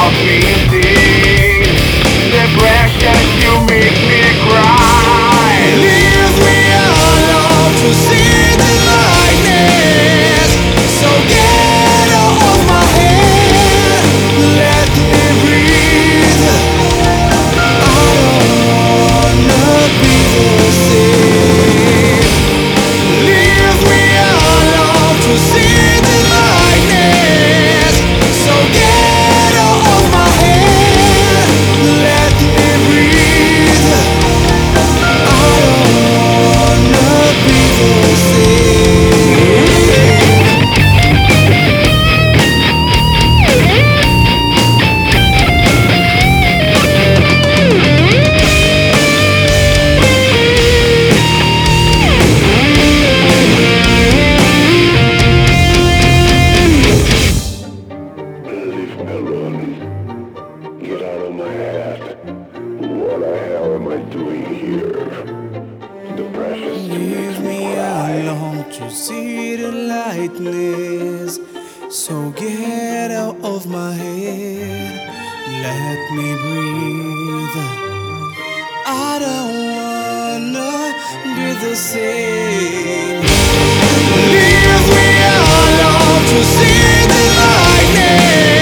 of missing the precious you make me cry. Leave me alone to see the lightness. So get out of my head, let me breathe. I don't wanna be the same. Leave me alone to see the lightness. So get out of my head, let me breathe. I don't wanna be the same. Leave me alone. Get out of my head. What the hell am I doing here? The precious you Leave make me me cry. alone to see the lightness. So get out of my head, let me breathe. I don't wanna be the same. Leave me alone to see the lightness.